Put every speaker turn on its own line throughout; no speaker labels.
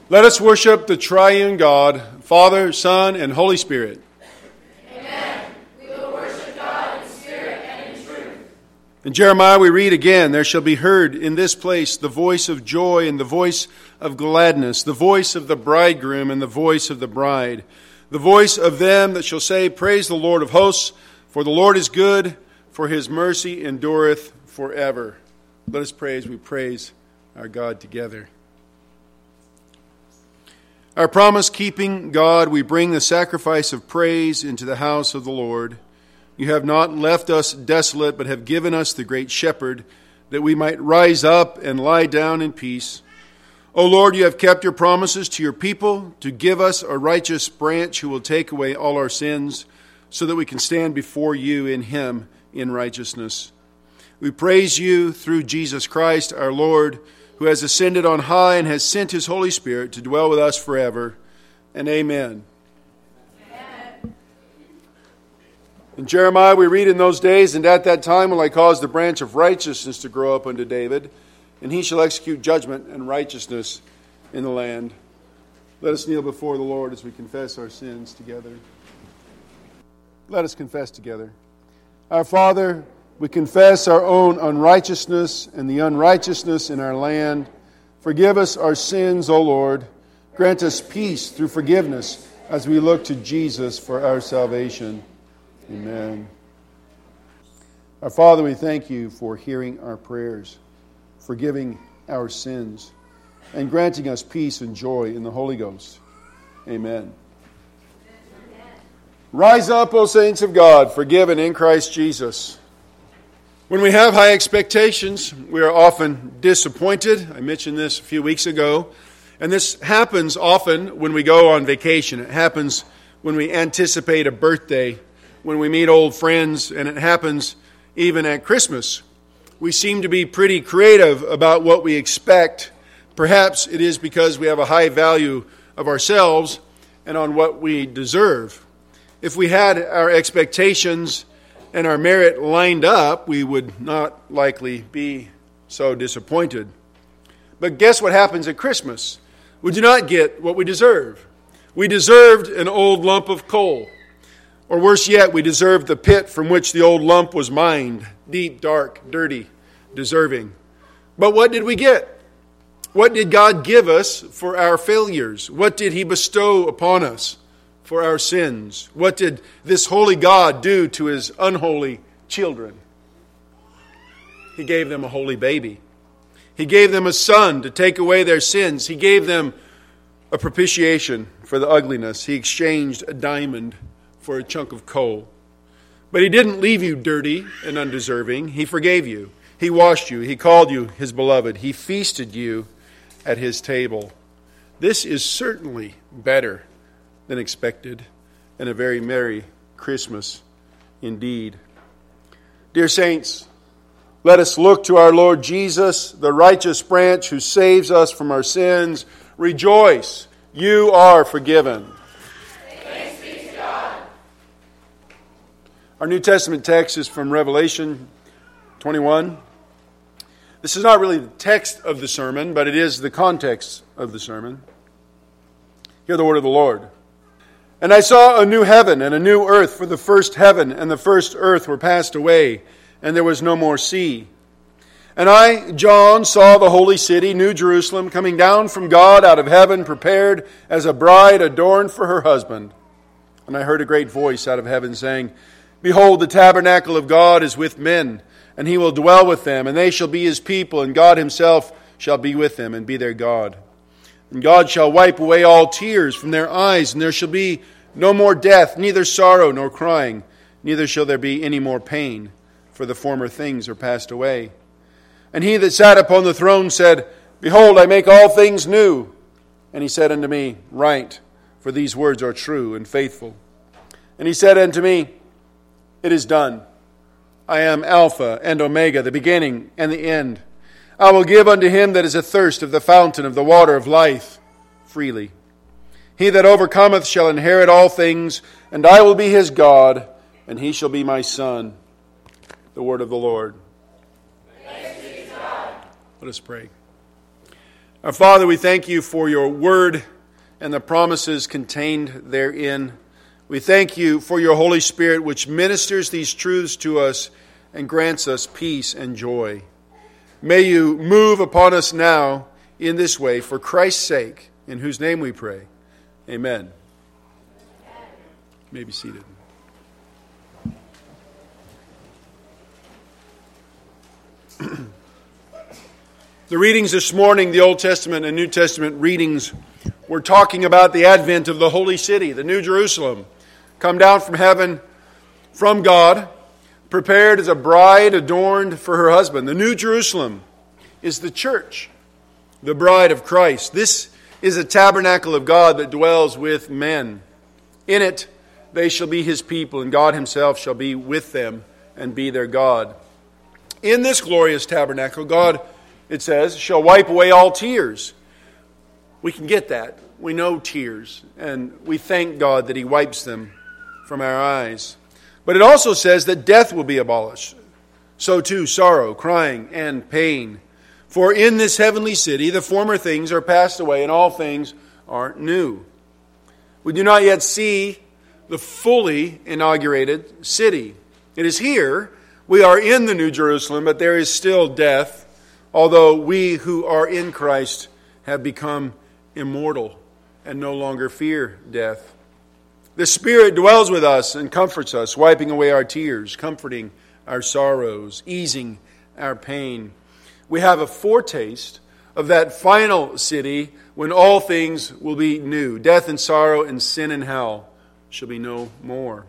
Let us worship the triune God, Father, Son, and Holy Spirit.
Amen. We will worship God in spirit and in truth.
In Jeremiah we read again, there shall be heard in this place the voice of joy and the voice of gladness, the voice of the bridegroom and the voice of the bride, the voice of them that shall say, Praise the Lord of hosts, for the Lord is good, for his mercy endureth forever. Let us pray as we praise our God together. Our promise-keeping God, we bring the sacrifice of praise into the house of the Lord. You have not left us desolate, but have given us the great shepherd, that we might rise up and lie down in peace. O Lord, you have kept your promises to your people, to give us a righteous branch who will take away all our sins, so that we can stand before you in him in righteousness. We praise you through Jesus Christ, our Lord, who has ascended on high and has sent his Holy Spirit to dwell with us forever. And amen.
Amen.
In Jeremiah we read, In those days and at that time will I cause the branch of righteousness to grow up unto David, and he shall execute judgment and righteousness in the land. Let us kneel before the Lord as we confess our sins together. Let us confess together. Our Father, we confess our own unrighteousness and the unrighteousness in our land. Forgive us our sins, O Lord. Grant us peace through forgiveness as we look to Jesus for our salvation. Amen. Our Father, we thank you for hearing our prayers, forgiving our sins, and granting us peace and joy in the Holy Ghost. Amen. Rise up, O saints of God, forgiven in Christ Jesus. When we have high expectations, we are often disappointed. I mentioned this a few weeks ago. And this happens often when we go on vacation. It happens when we anticipate a birthday, when we meet old friends, and it happens even at Christmas. We seem to be pretty creative about what we expect. Perhaps it is because we have a high value of ourselves and on what we deserve. If we had our expectations and our merit lined up, we would not likely be so disappointed. But guess what happens at Christmas? We do not get what we deserve. We deserved an old lump of coal. Or worse yet, we deserved the pit from which the old lump was mined. Deep, dark, dirty, deserving. But what did we get? What did God give us for our failures? What did he bestow upon us for our sins? What did this holy God do to his unholy children? He gave them a holy baby. He gave them a son to take away their sins. He gave them a propitiation for the ugliness. He exchanged a diamond for a chunk of coal. But he didn't leave you dirty and undeserving. He forgave you. He washed you. He called you his beloved. He feasted you at his table. This is certainly better than expected, and a very merry Christmas indeed. Dear saints, let us look to our Lord Jesus, the righteous branch who saves us from our sins. Rejoice, you are forgiven.
Thanks be to God.
Our New Testament text is from Revelation 21. This is not really the text of the sermon, but it is the context of the sermon. Hear the word of the Lord. And I saw a new heaven and a new earth, for the first heaven and the first earth were passed away, and there was no more sea. And I, John, saw the holy city, New Jerusalem, coming down from God out of heaven, prepared as a bride adorned for her husband. And I heard a great voice out of heaven saying, Behold, the tabernacle of God is with men, and he will dwell with them, and they shall be his people, and God himself shall be with them and be their God. And God shall wipe away all tears from their eyes, and there shall be no more death, neither sorrow nor crying, neither shall there be any more pain, for the former things are passed away. And he that sat upon the throne said, Behold, I make all things new. And he said unto me, Write, for these words are true and faithful. And he said unto me, It is done. I am Alpha and Omega, the beginning and the end. I will give unto him that is athirst of the fountain of the water of life freely. He that overcometh shall inherit all things, and I will be his God, and he shall be my son. The word of the Lord.
Thanks be to God.
Let us pray. Our Father, we thank you for your word and the promises contained therein. We thank you for your Holy Spirit, which ministers these truths to us and grants us peace and joy. May you move upon us now in this way for Christ's sake, in whose name we pray. Amen. You may be seated. The readings this morning, the Old Testament and New Testament readings, we're talking about the advent of the holy city, the New Jerusalem, come down from heaven from God, prepared as a bride adorned for her husband. The New Jerusalem is the church, the bride of Christ. This is a tabernacle of God that dwells with men. In it they shall be his people, and God himself shall be with them and be their God. In this glorious tabernacle, God, it says, shall wipe away all tears. We can get that. We know tears, and we thank God that he wipes them from our eyes. But it also says that death will be abolished. So too, sorrow, crying, and pain. For in this heavenly city, the former things are passed away, and all things are new. We do not yet see the fully inaugurated city. It is here. We are in the New Jerusalem, but there is still death, although we who are in Christ have become immortal and no longer fear death. The Spirit dwells with us and comforts us, wiping away our tears, comforting our sorrows, easing our pain. We have a foretaste of that final city when all things will be new. Death and sorrow and sin and hell shall be no more.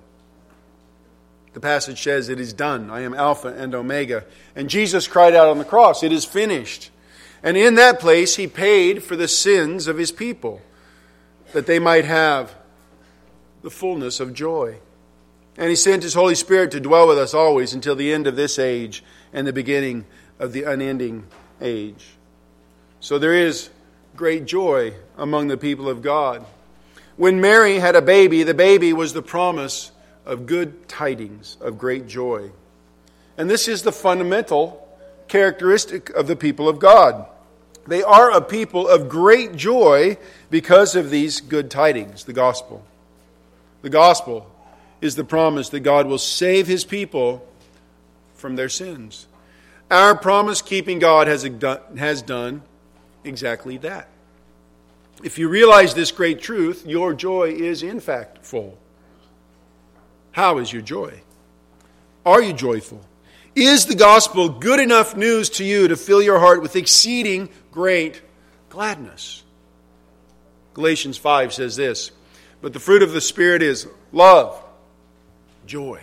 The passage says, it is done. I am Alpha and Omega. And Jesus cried out on the cross, it is finished. And in that place he paid for the sins of his people, that they might have the fullness of joy. And he sent his Holy Spirit to dwell with us always until the end of this age and the beginning of the unending age. So there is great joy among the people of God. When Mary had a baby, the baby was the promise of good tidings, of great joy. And this is the fundamental characteristic of the people of God. They are a people of great joy because of these good tidings, the gospel. The gospel is the promise that God will save his people from their sins. Our promise-keeping God has done exactly that. If you realize this great truth, your joy is in fact full. How is your joy? Are you joyful? Is the gospel good enough news to you to fill your heart with exceeding great gladness? Galatians 5 says this, but the fruit of the Spirit is love, joy,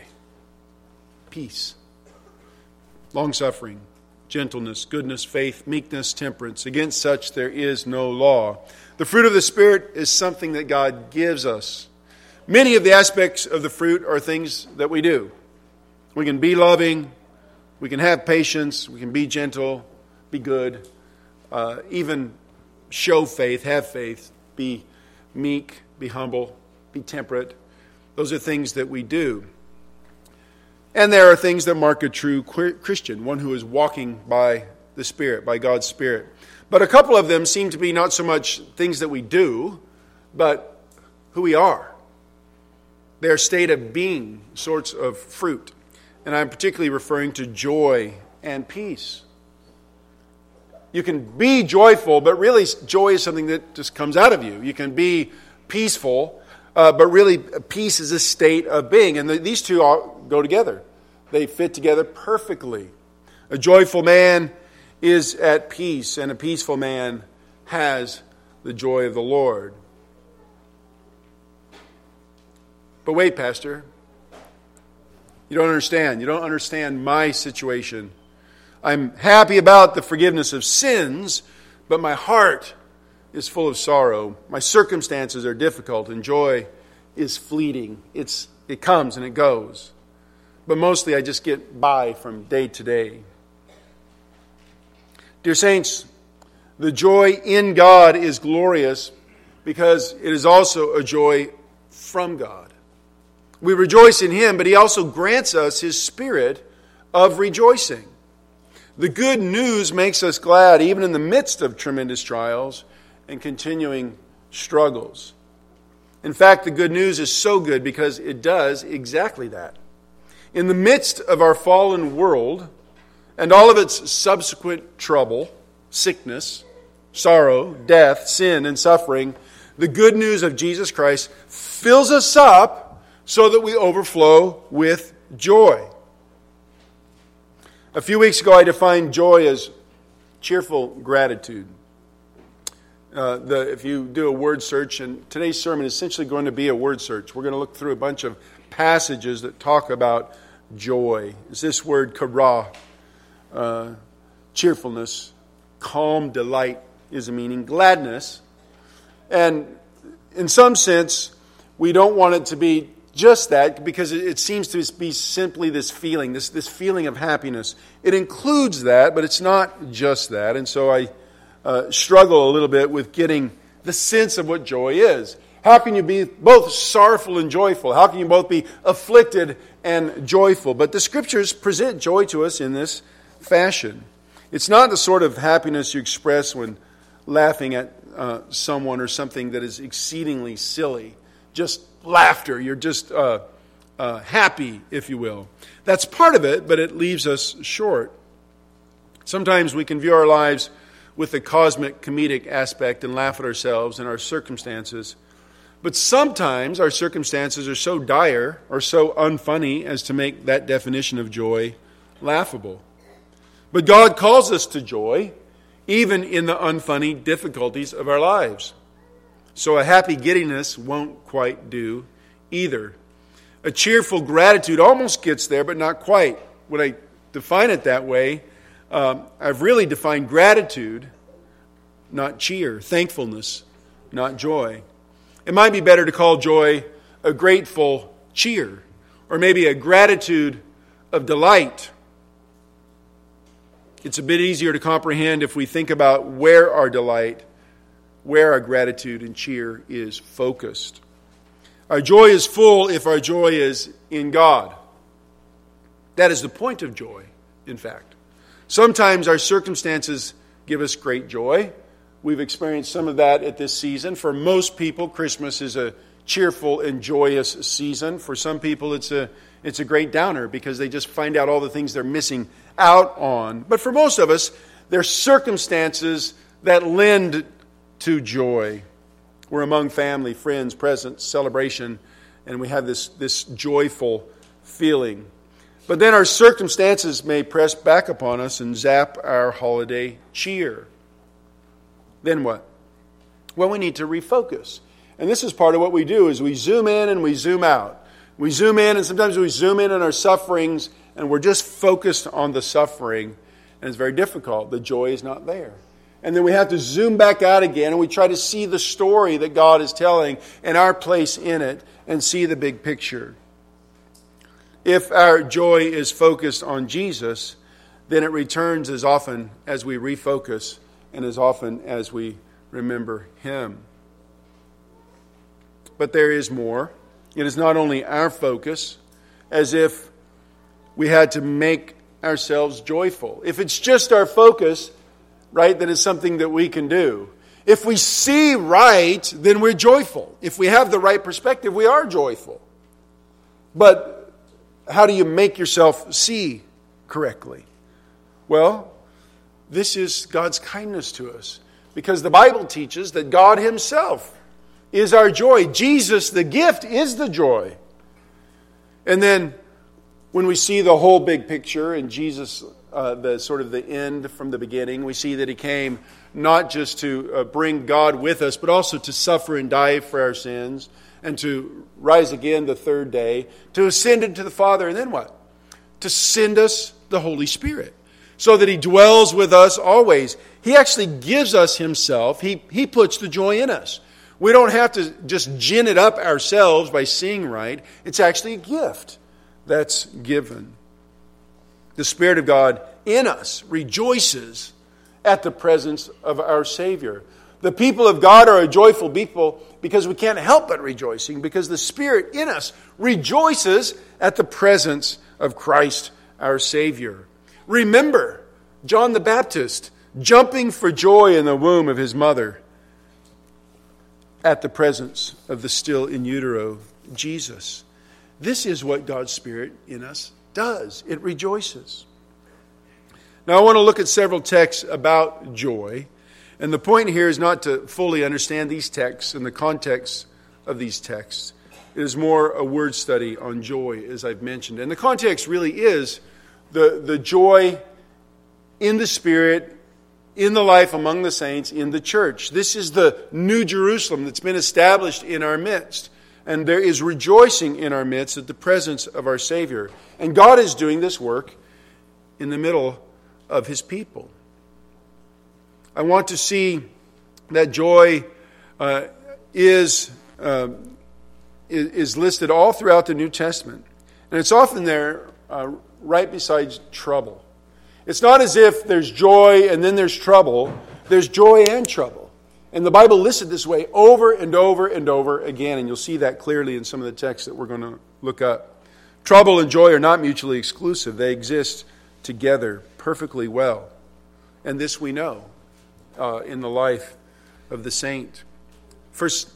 peace, long-suffering, gentleness, goodness, faith, meekness, temperance. Against such there is no law. The fruit of the Spirit is something that God gives us. Many of the aspects of the fruit are things that we do. We can be loving, we can have patience, we can be gentle, be good, even show faith, have faith, be meek, be humble, be temperate. Those are things that we do. And there are things that mark a true Christian, one who is walking by the Spirit, by God's Spirit. But a couple of them seem to be not so much things that we do, but who we are. Their state of being sorts of fruit. And I'm particularly referring to joy and peace. You can be joyful, but really joy is something that just comes out of you. You can be peaceful, but really peace is a state of being. And these two all go together. They fit together perfectly. A joyful man is at peace, and a peaceful man has the joy of the Lord. But wait, Pastor, you don't understand. You don't understand my situation. I'm happy about the forgiveness of sins, but my heart is full of sorrow. My circumstances are difficult, and joy is fleeting. It comes and it goes. But mostly I just get by from day to day. Dear saints, the joy in God is glorious because it is also a joy from God. We rejoice in Him, but He also grants us His spirit of rejoicing. The good news makes us glad even in the midst of tremendous trials and continuing struggles. In fact, the good news is so good because it does exactly that. In the midst of our fallen world and all of its subsequent trouble, sickness, sorrow, death, sin, and suffering, the good news of Jesus Christ fills us up so that we overflow with joy. A few weeks ago, I defined joy as cheerful gratitude. If you do a word search, and today's sermon is essentially going to be a word search. We're going to look through a bunch of passages that talk about joy. It's this word kara, cheerfulness, calm, delight is a meaning, gladness. And in some sense, we don't want it to be just that because it seems to be simply this feeling, this feeling of happiness. It includes that, but it's not just that. And so I struggle a little bit with getting the sense of what joy is. How can you be both sorrowful and joyful? How can you both be afflicted and joyful? But the Scriptures present joy to us in this fashion. It's not the sort of happiness you express when laughing at someone or something that is exceedingly silly. Just laughter. You're just happy, if you will. That's part of it, but it leaves us short. Sometimes we can view our lives with the cosmic comedic aspect and laugh at ourselves and our circumstances. But sometimes our circumstances are so dire or so unfunny as to make that definition of joy laughable. But God calls us to joy, even in the unfunny difficulties of our lives. So a happy giddiness won't quite do either. A cheerful gratitude almost gets there, but not quite. When I define it that way, I've really defined gratitude, not cheer, thankfulness, not joy. It might be better to call joy a grateful cheer, or maybe a gratitude of delight. It's a bit easier to comprehend if we think about where our delight, where our gratitude and cheer is focused. Our joy is full if our joy is in God. That is the point of joy, in fact. Sometimes our circumstances give us great joy. We've experienced some of that at this season. For most people, Christmas is a cheerful and joyous season. For some people, it's a great downer because they just find out all the things they're missing out on. But for most of us, there are circumstances that lend to joy. We're among family, friends, presents, celebration, and we have this joyful feeling. But then our circumstances may press back upon us and zap our holiday cheer. Then what? Well, we need to refocus. And this is part of what we do, is we zoom in and we zoom out. We zoom in, and sometimes we zoom in on our sufferings, and we're just focused on the suffering, and it's very difficult. The joy is not there. And then we have to zoom back out again, and we try to see the story that God is telling and our place in it, and see the big picture. If our joy is focused on Jesus, then it returns as often as we refocus and as often as we remember Him. But there is more. It is not only our focus, as if we had to make ourselves joyful. If it's just our focus, right, then it's something that we can do. If we see right, then we're joyful. If we have the right perspective, we are joyful. But how do you make yourself see correctly? Well, this is God's kindness to us. Because the Bible teaches that God Himself is our joy. Jesus, the gift, is the joy. And then when we see the whole big picture and Jesus, the end from the beginning, we see that He came not just to bring God with us, but also to suffer and die for our sins, and to rise again the third day, to ascend into the Father, and then what? To send us the Holy Spirit, so that He dwells with us always. He actually gives us Himself. He puts the joy in us. We don't have to just gin it up ourselves by seeing right. It's actually a gift that's given. The Spirit of God in us rejoices at the presence of our Savior. The people of God are a joyful people because we can't help but rejoicing, because the Spirit in us rejoices at the presence of Christ our Savior. Remember John the Baptist, jumping for joy in the womb of his mother at the presence of the still in utero Jesus. This is what God's Spirit in us does. It rejoices. Now I want to look at several texts about joy. And the point here is not to fully understand these texts and the context of these texts. It is more a word study on joy, as I've mentioned. And the context really is the joy in the Spirit, in the life among the saints, in the church. This is the new Jerusalem that's been established in our midst. And there is rejoicing in our midst at the presence of our Savior. And God is doing this work in the middle of His people. I want to see that joy is listed all throughout the New Testament. And it's often there right beside trouble. It's not as if there's joy and then there's trouble. There's joy and trouble. And the Bible lists it this way over and over and over again. And you'll see that clearly in some of the texts that we're going to look up. Trouble and joy are not mutually exclusive. They exist together perfectly well. And this we know in the life of the saint. First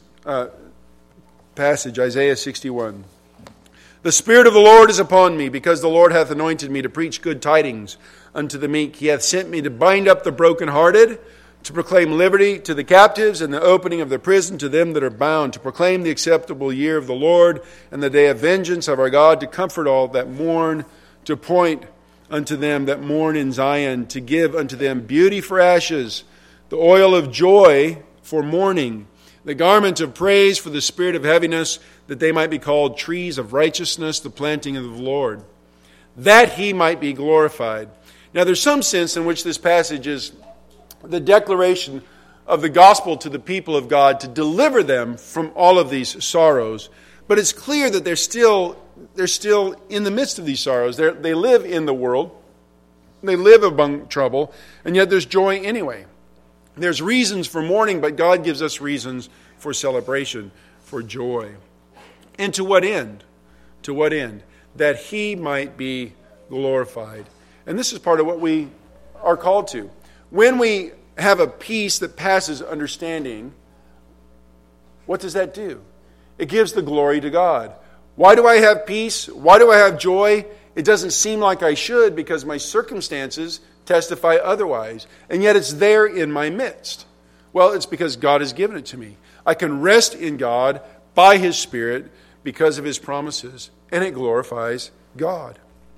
passage, Isaiah 61. The Spirit of the Lord is upon me, because the Lord hath anointed me to preach good tidings unto the meek. He hath sent me to bind up the brokenhearted, to proclaim liberty to the captives, and the opening of the prison to them that are bound, to proclaim the acceptable year of the Lord, and the day of vengeance of our God, to comfort all that mourn, to point unto them that mourn in Zion, to give unto them beauty for ashes, the oil of joy for mourning, the garment of praise for the spirit of heaviness, that they might be called trees of righteousness, the planting of the Lord, that He might be glorified. Now there's some sense in which this passage is the declaration of the gospel to the people of God to deliver them from all of these sorrows. But it's clear that they're still in the midst of these sorrows. They live in the world. They live among trouble. And yet there's joy anyway. There's reasons for mourning, but God gives us reasons for celebration, for joy. And to what end? To what end? That He might be glorified. And this is part of what we are called to. When we have a peace that passes understanding, what does that do? It gives the glory to God. Why do I have peace? Why do I have joy? It doesn't seem like I should, because my circumstances testify otherwise. And yet it's there in my midst. Well, it's because God has given it to me. I can rest in God by His Spirit because of His promises, and it glorifies God.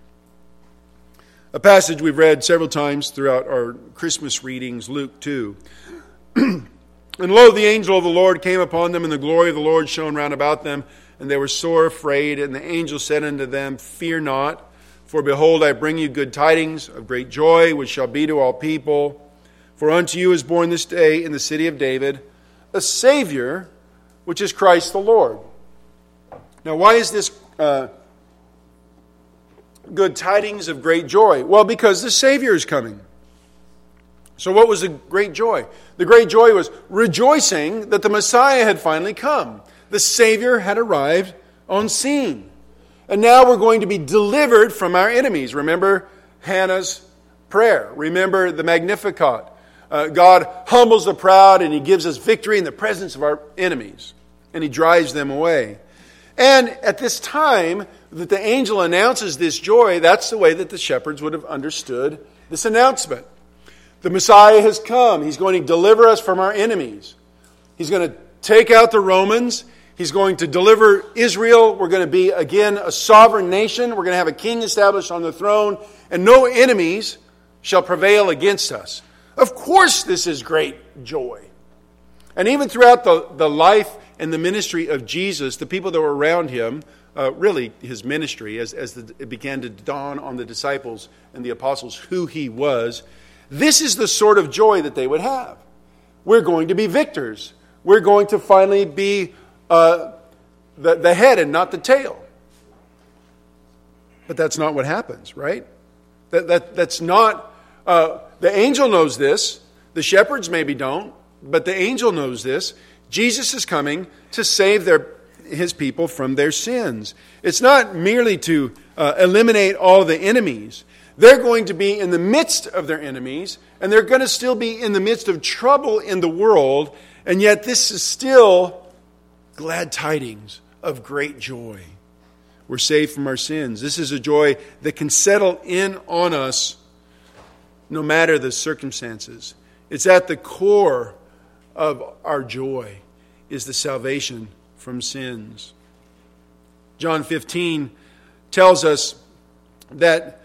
A passage we've read several times throughout our Christmas readings, Luke 2. And lo, the angel of the Lord came upon them, and the glory of the Lord shone round about them, and they were sore afraid. And the angel said unto them, Fear not, for behold, I bring you good tidings of great joy, which shall be to all people. For unto you is born this day in the city of David a Savior, which is Christ the Lord. Now, why is this good tidings of great joy? Well, because the Savior is coming. So what was the great joy? The great joy was rejoicing that the Messiah had finally come. The Savior had arrived on scene. And now we're going to be delivered from our enemies. Remember Hannah's prayer. Remember the Magnificat. God humbles the proud, and He gives us victory in the presence of our enemies. And He drives them away. And at this time that the angel announces this joy, that's the way that the shepherds would have understood this announcement. The Messiah has come. He's going to deliver us from our enemies. He's going to take out the Romans. He's going to deliver Israel. We're going to be, again, a sovereign nation. We're going to have a king established on the throne, and no enemies shall prevail against us. Of course, this is great joy. And even throughout the life and the ministry of Jesus, the people that were around Him, really His ministry, as it began to dawn on the disciples and the apostles who He was, this is the sort of joy that they would have. We're going to be victors. We're going to finally be the head and not the tail. But that's not what happens, right? That's not... the angel knows this. The shepherds maybe don't. But the angel knows this. Jesus is coming to save His people from their sins. It's not merely to eliminate all the enemies. They're going to be in the midst of their enemies, and they're going to still be in the midst of trouble in the world, and yet this is still glad tidings of great joy. We're saved from our sins. This is a joy that can settle in on us no matter the circumstances. It's at the core of our joy is the salvation from sins. John 15 tells us that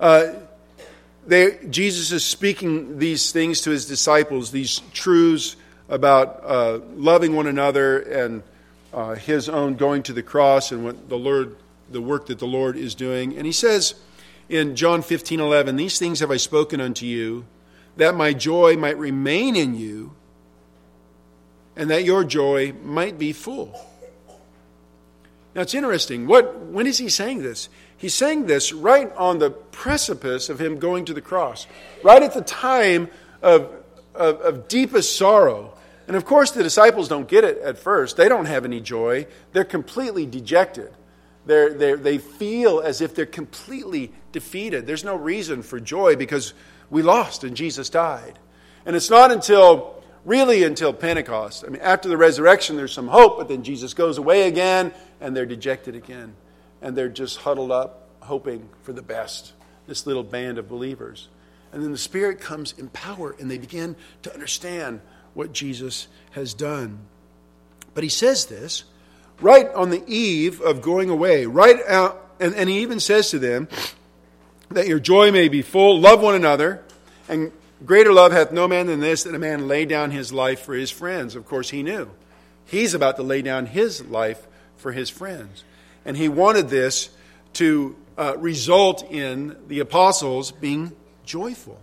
Jesus is speaking these things to his disciples, these truths about loving one another and his own going to the cross and what the work that the Lord is doing. And he says in John 15:11, "These things have I spoken unto you, that my joy might remain in you, and that your joy might be full." Now it's interesting. When is he saying this? He's saying this right on the precipice of him going to the cross, right at the time of deepest sorrow. And of course the disciples don't get it at first. They don't have any joy. They're completely dejected. They feel as if they're completely defeated. There's no reason for joy because we lost and Jesus died. And it's not until Pentecost. I mean, after the resurrection, there's some hope, but then Jesus goes away again, and they're dejected again. And they're just huddled up, hoping for the best, this little band of believers. And then the Spirit comes in power, and they begin to understand what Jesus has done. But he says this right on the eve of going away, right out, and he even says to them that your joy may be full, love one another, and greater love hath no man than this, that a man lay down his life for his friends. Of course, he knew. He's about to lay down his life for his friends. And he wanted this to result in the apostles being joyful.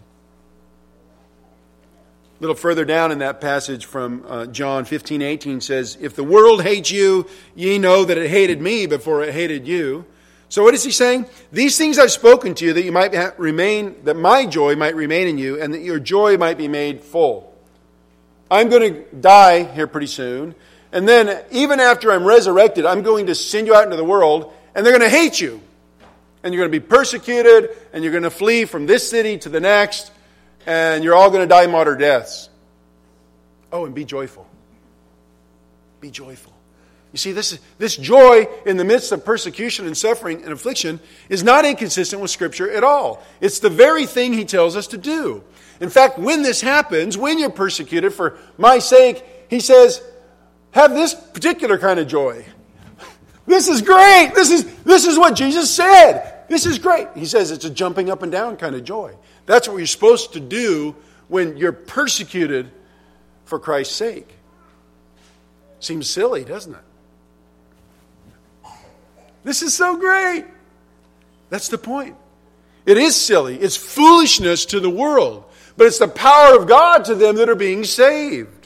A little further down in that passage from John 15:18 says, "If the world hates you, ye know that it hated me before it hated you." So what is he saying? "These things I've spoken to you, that you might that my joy might remain in you, and that your joy might be made full." I'm going to die here pretty soon, and then even after I'm resurrected, I'm going to send you out into the world, and they're going to hate you, and you're going to be persecuted, and you're going to flee from this city to the next, and you're all going to die martyr deaths. Oh, and be joyful. Be joyful. You see, this joy in the midst of persecution and suffering and affliction is not inconsistent with Scripture at all. It's the very thing he tells us to do. In fact, when this happens, when you're persecuted for my sake, he says, have this particular kind of joy. This is great. This is what Jesus said. This is great. He says it's a jumping up and down kind of joy. That's what you're supposed to do when you're persecuted for Christ's sake. Seems silly, doesn't it? This is so great. That's the point. It is silly. It's foolishness to the world. But it's the power of God to them that are being saved.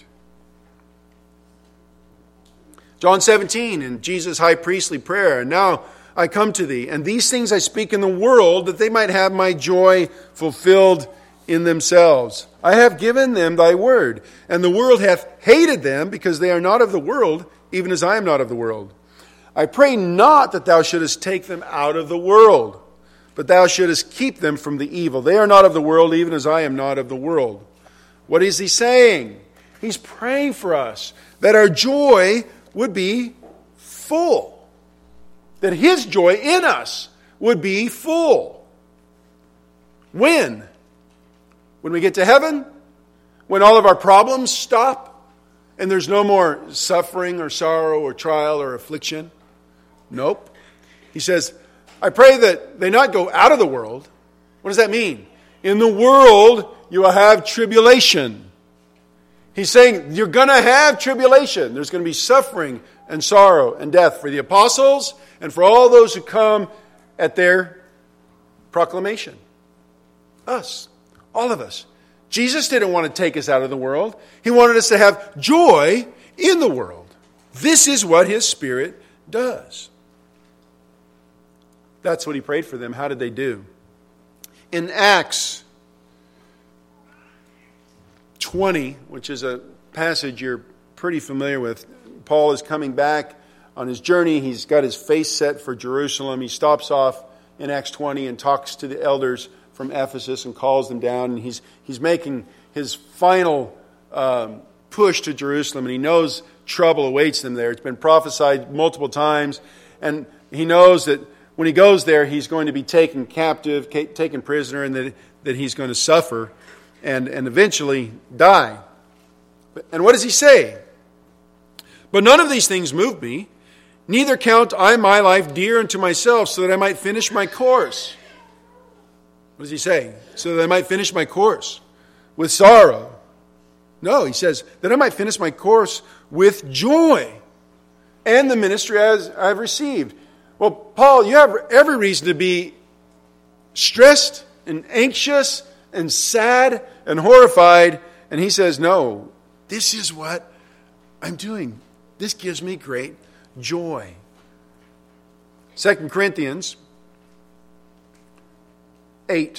John 17 in Jesus' high priestly prayer. "And now I come to thee, and these things I speak in the world, that they might have my joy fulfilled in themselves. I have given them thy word, and the world hath hated them, because they are not of the world, even as I am not of the world. I pray not that thou shouldest take them out of the world, but thou shouldest keep them from the evil. They are not of the world, even as I am not of the world." What is he saying? He's praying for us that our joy would be full. That his joy in us would be full. When? When we get to heaven? When all of our problems stop? And there's no more suffering or sorrow or trial or affliction? Nope. He says, I pray that they not go out of the world. What does that mean? In the world, you will have tribulation. He's saying you're going to have tribulation. There's going to be suffering and sorrow and death for the apostles and for all those who come at their proclamation. Us. All of us. Jesus didn't want to take us out of the world. He wanted us to have joy in the world. This is what his Spirit does. That's what he prayed for them. How did they do? In Acts 20, which is a passage you're pretty familiar with, Paul is coming back on his journey. He's got his face set for Jerusalem. He stops off in Acts 20 and talks to the elders from Ephesus and calls them down. And he's making his final push to Jerusalem, and he knows trouble awaits them there. It's been prophesied multiple times, and he knows that when he goes there, he's going to be taken captive, taken prisoner, and that he's going to suffer and eventually die. And what does he say? But none of these things move me, neither count I my life dear unto myself, so that I might finish my course. What does he say? So that I might finish my course with sorrow. No, he says, that I might finish my course with joy and the ministry as I've received. Well, Paul, you have every reason to be stressed and anxious and sad and horrified. And he says, no, this is what I'm doing. This gives me great joy. 2 Corinthians 8.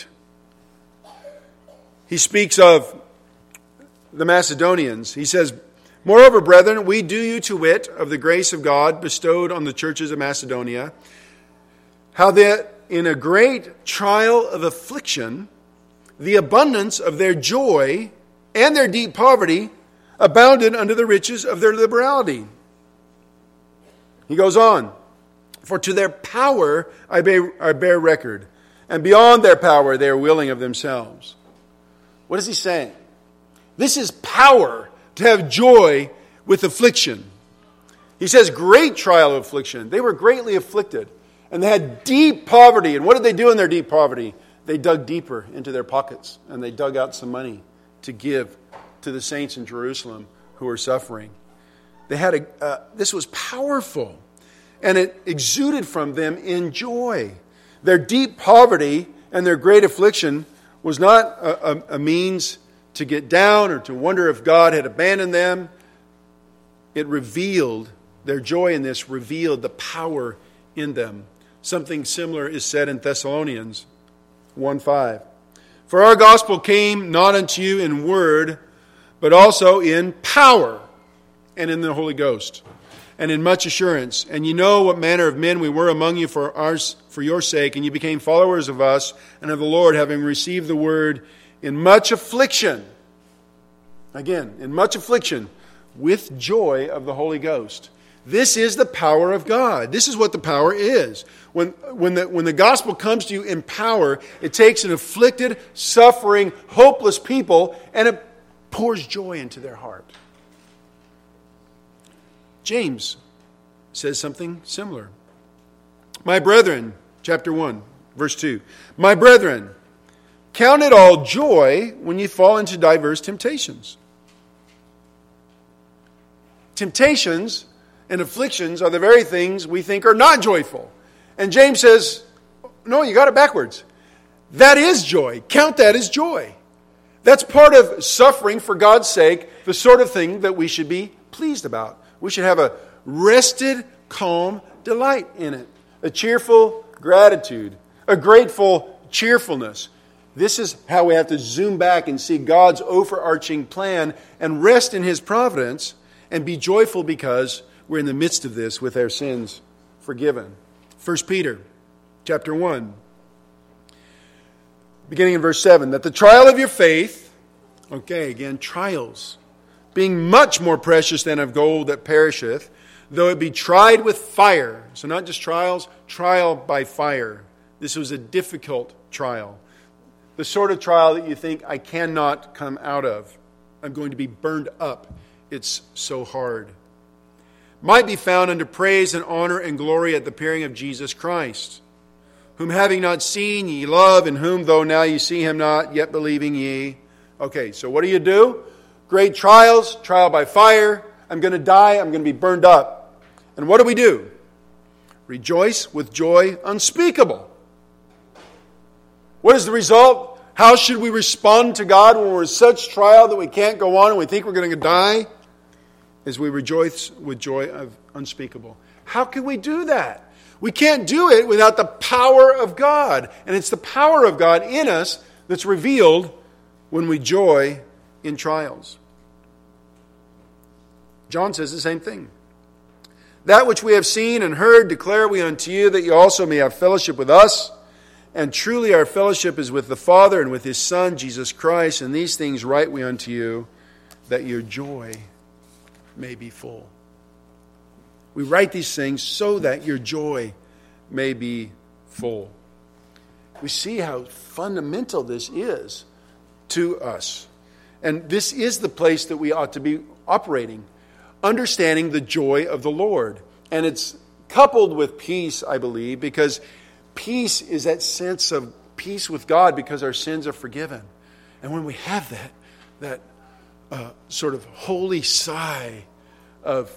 He speaks of the Macedonians. He says, moreover, brethren, we do you to wit of the grace of God bestowed on the churches of Macedonia, how that in a great trial of affliction, the abundance of their joy and their deep poverty abounded unto the riches of their liberality. He goes on, for to their power I bear record, and beyond their power they are willing of themselves. What is he saying? This is power to have joy with affliction. He says great trial of affliction. They were greatly afflicted, and they had deep poverty. And what did they do in their deep poverty? They dug deeper into their pockets, and they dug out some money to give to the saints in Jerusalem who were suffering. They had this was powerful, and it exuded from them in joy. Their deep poverty and their great affliction was not a means to get down or to wonder if God had abandoned them. It revealed, their joy in this revealed the power in them. Something similar is said in Thessalonians 1:5. For our gospel came not unto you in word, but also in power and in the Holy Ghost, and in much assurance. And you know what manner of men we were among you for your sake, and you became followers of us and of the Lord, having received the word in much affliction. Again, in much affliction, with joy of the Holy Ghost. This is the power of God. This is what the power is. When the gospel comes to you in power, it takes an afflicted, suffering, hopeless people, and it pours joy into their heart. James says something similar. My brethren, chapter 1, verse 2. My brethren, count it all joy when you fall into diverse temptations. Temptations and afflictions are the very things we think are not joyful. And James says, no, you got it backwards. That is joy. Count that as joy. That's part of suffering for God's sake, the sort of thing that we should be pleased about. We should have a rested, calm delight in it. A cheerful gratitude. A grateful cheerfulness. This is how we have to zoom back and see God's overarching plan and rest in His providence and be joyful because we're in the midst of this with our sins forgiven. 1 Peter chapter 1, beginning in verse 7, that the trial of your faith, okay, again, trials, being much more precious than of gold that perisheth, though it be tried with fire. So not just trials, trial by fire. This was a difficult trial. The sort of trial that you think, I cannot come out of. I'm going to be burned up. It's so hard. Might be found unto praise and honor and glory at the appearing of Jesus Christ, whom having not seen ye love, in whom though now ye see him not, yet believing ye. Okay, so what do? Great trials, trial by fire. I'm going to die, I'm going to be burned up. And what do? Rejoice with joy unspeakable. What is the result? How should we respond to God when we're in such trial that we can't go on and we think we're going to die? As we rejoice with joy unspeakable. How can we do that? We can't do it without the power of God. And it's the power of God in us that's revealed when we joy in trials. John says the same thing. That which we have seen and heard declare we unto you, that you also may have fellowship with us. And truly our fellowship is with the Father and with His Son, Jesus Christ. And these things write we unto you, that your joy may be full. We write these things so that your joy may be full. We see how fundamental this is to us. And this is the place that we ought to be operating, understanding the joy of the Lord. And it's coupled with peace, I believe, because peace is that sense of peace with God because our sins are forgiven. And when we have that sort of holy sigh of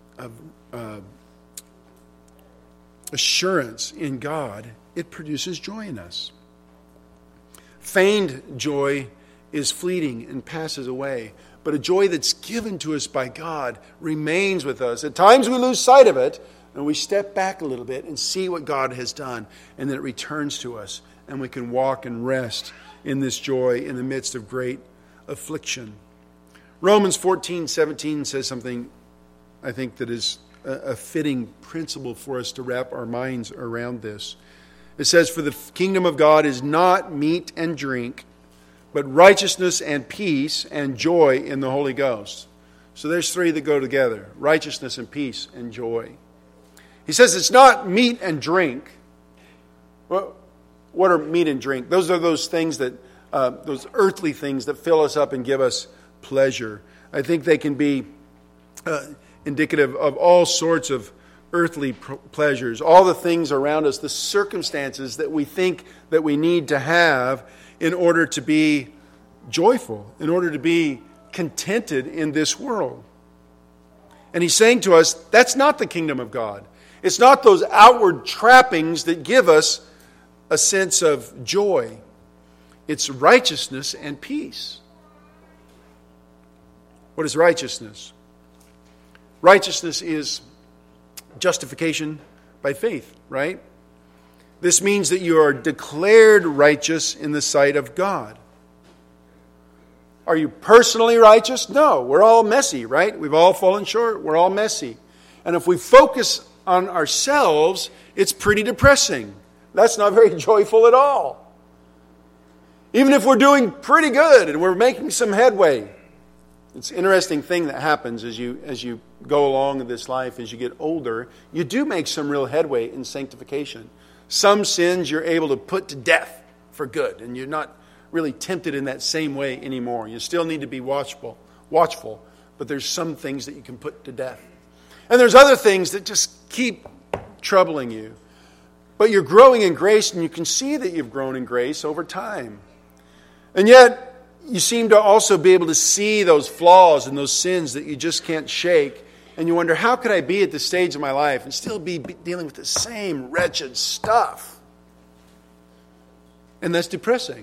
assurance in God, it produces joy in us. Feigned joy is fleeting and passes away, but a joy that's given to us by God remains with us. At times we lose sight of it, and we step back a little bit and see what God has done, and then it returns to us, and we can walk and rest in this joy in the midst of great affliction. Romans 14:17 says something I think that is a fitting principle for us to wrap our minds around this. It says, "For the kingdom of God is not meat and drink, but righteousness and peace and joy in the Holy Ghost." So there's three that go together: righteousness and peace and joy. He says it's not meat and drink. Well, what are meat and drink? Those are those things that, those earthly things that fill us up and give us pleasure. I think they can be indicative of all sorts of earthly pleasures, all the things around us, the circumstances that we think that we need to have in order to be joyful, in order to be contented in this world. And he's saying to us, that's not the kingdom of God. It's not those outward trappings that give us a sense of joy. It's righteousness and peace. What is righteousness? Righteousness is justification by faith, right? This means that you are declared righteous in the sight of God. Are you personally righteous? No. We're all messy, right? We've all fallen short. We're all messy. And if we focus on ourselves, it's pretty depressing. That's not very joyful at all. Even if we're doing pretty good and we're making some headway. It's an interesting thing that happens as you go along in this life, as you get older, you do make some real headway in sanctification. Some sins you're able to put to death for good, and you're not really tempted in that same way anymore. You still need to be watchful, but there's some things that you can put to death. And there's other things that just keep troubling you. But you're growing in grace, and you can see that you've grown in grace over time. And yet, you seem to also be able to see those flaws and those sins that you just can't shake. And you wonder, how could I be at this stage of my life and still be dealing with the same wretched stuff? And that's depressing.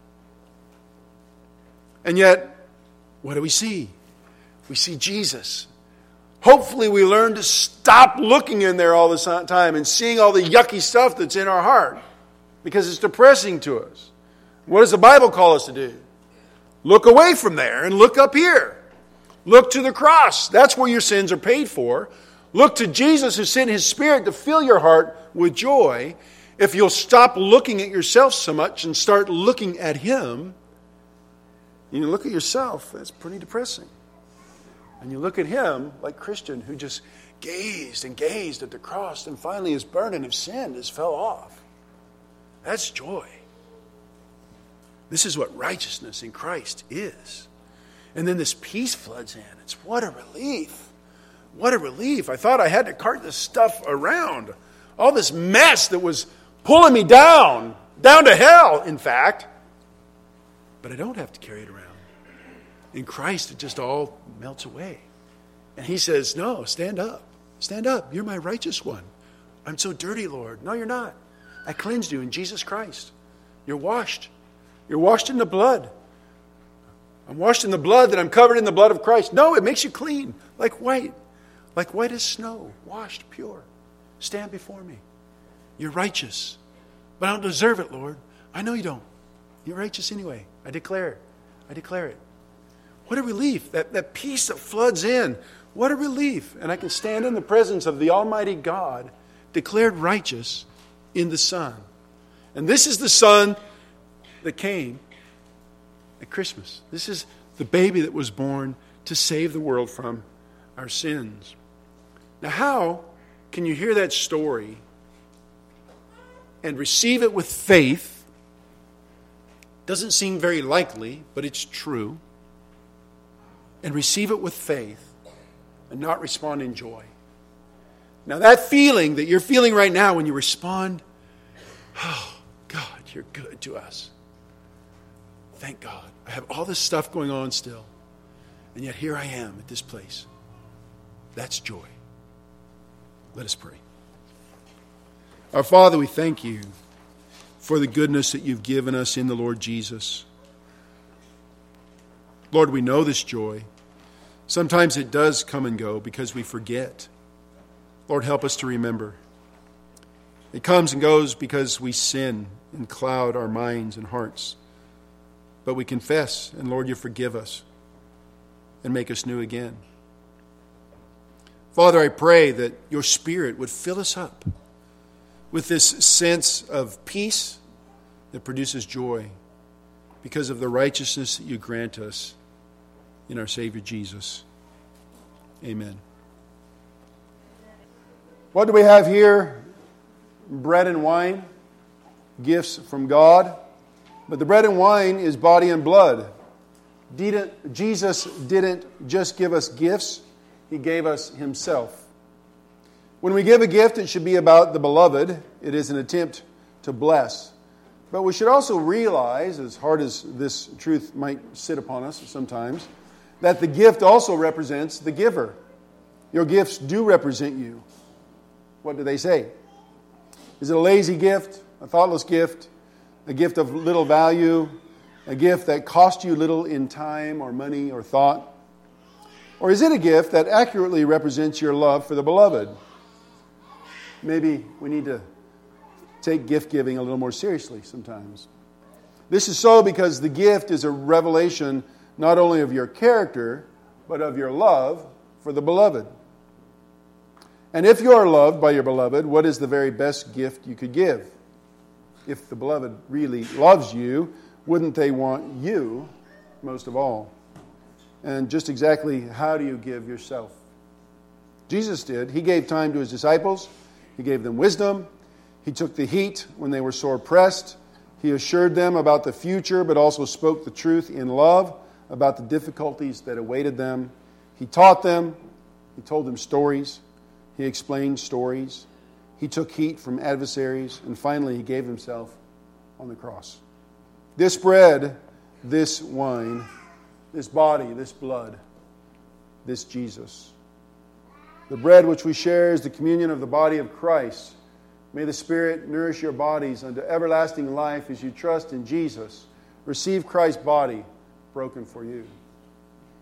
And yet, what do we see? We see Jesus. Hopefully we learn to stop looking in there all the time and seeing all the yucky stuff that's in our heart, because it's depressing to us. What does the Bible call us to do? Look away from there and look up here. Look to the cross. That's where your sins are paid for. Look to Jesus, who sent His Spirit to fill your heart with joy. If you'll stop looking at yourself so much and start looking at Him, you look at yourself, that's pretty depressing. And you look at Him, like Christian, who just gazed and gazed at the cross, and finally his burden of sin just fell off. That's joy. This is what righteousness in Christ is. And then this peace floods in. It's what a relief. What a relief. I thought I had to cart this stuff around. All this mess that was pulling me down to hell, in fact. But I don't have to carry it around. In Christ, it just all melts away. And He says, no, stand up. Stand up. You're my righteous one. I'm so dirty, Lord. No, you're not. I cleansed you in Jesus Christ. You're washed. You're washed in the blood. I'm washed in the blood, that I'm covered in the blood of Christ. No, it makes you clean, like white as snow, washed, pure. Stand before me. You're righteous. But I don't deserve it, Lord. I know you don't. You're righteous anyway. I declare it. What a relief. That peace that floods in. What a relief. And I can stand in the presence of the Almighty God, declared righteous in the Son. And this is the Son that came at Christmas. This is the baby that was born to save the world from our sins. Now, how can you hear that story and receive it with faith? Doesn't seem very likely, but it's true. And receive it with faith and not respond in joy. Now, that feeling that you're feeling right now when you respond, oh, God, you're good to us. Thank God. I have all this stuff going on still. And yet here I am at this place. That's joy. Let us pray. Our Father, we thank you for the goodness that you've given us in the Lord Jesus. Lord, we know this joy. Sometimes it does come and go because we forget. Lord, help us to remember. It comes and goes because we sin and cloud our minds and hearts. But we confess, and Lord, you forgive us and make us new again. Father, I pray that your Spirit would fill us up with this sense of peace that produces joy because of the righteousness that you grant us in our Savior Jesus. Amen. What do we have here? Bread and wine, gifts from God. But the bread and wine is body and blood. Jesus didn't just give us gifts, He gave us Himself. When we give a gift, it should be about the beloved. It is an attempt to bless. But we should also realize, as hard as this truth might sit upon us sometimes, that the gift also represents the giver. Your gifts do represent you. What do they say? Is it a lazy gift, a thoughtless gift, a gift of little value, a gift that cost you little in time or money or thought? Or is it a gift that accurately represents your love for the beloved? Maybe we need to take gift giving a little more seriously sometimes. This is so because the gift is a revelation not only of your character, but of your love for the beloved. And if you are loved by your beloved, what is the very best gift you could give? If the beloved really loves you, wouldn't they want you most of all? And just exactly how do you give yourself? Jesus did. He gave time to His disciples. He gave them wisdom. He took the heat when they were sore pressed. He assured them about the future, but also spoke the truth in love about the difficulties that awaited them. He taught them. He told them stories. He explained stories. He took heat from adversaries. And finally, He gave Himself on the cross. This bread, this wine, this body, this blood, this Jesus. The bread which we share is the communion of the body of Christ. May the Spirit nourish your bodies unto everlasting life as you trust in Jesus. Receive Christ's body broken for you.